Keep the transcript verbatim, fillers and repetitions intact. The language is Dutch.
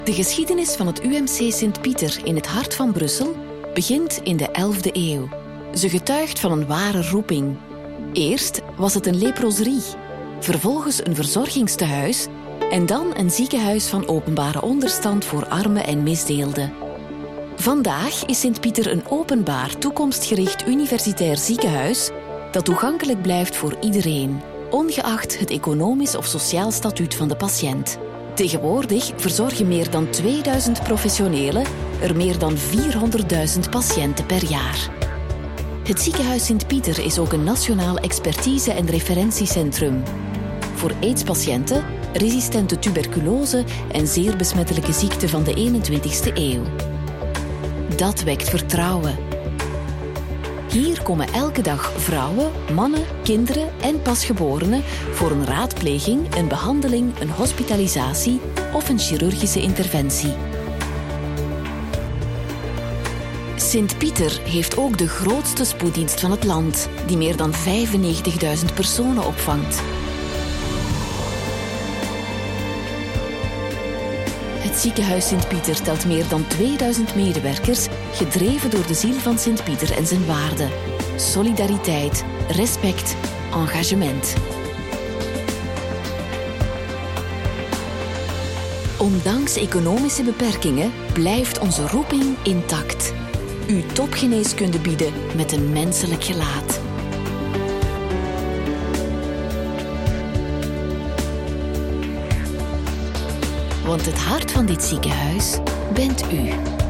De geschiedenis van het U M C Sint-Pieter in het hart van Brussel begint in de elfde eeuw. Ze getuigt van een ware roeping. Eerst was het een leproserie, vervolgens een verzorgingstehuis en dan een ziekenhuis van openbare onderstand voor armen en misdeelden. Vandaag is Sint-Pieter een openbaar, toekomstgericht universitair ziekenhuis dat toegankelijk blijft voor iedereen, ongeacht het economisch of sociaal statuut van de patiënt. Tegenwoordig verzorgen meer dan tweeduizend professionelen er meer dan vierhonderdduizend patiënten per jaar. Het ziekenhuis Sint-Pieter is ook een nationaal expertise- en referentiecentrum voor aidspatiënten, resistente tuberculose en zeer besmettelijke ziekten van de eenentwintigste eeuw. Dat wekt vertrouwen. Hier komen elke dag vrouwen, mannen, kinderen en pasgeborenen voor een raadpleging, een behandeling, een hospitalisatie of een chirurgische interventie. Sint-Pieter heeft ook de grootste spoeddienst van het land, die meer dan vijfennegentigduizend personen opvangt. Het ziekenhuis Sint-Pieter telt meer dan tweeduizend medewerkers, gedreven door de ziel van Sint-Pieter en zijn waarden: solidariteit, respect, engagement. Ondanks economische beperkingen blijft onze roeping intact. U topgeneeskunde bieden met een menselijk gelaat. Want het hart van dit ziekenhuis bent u.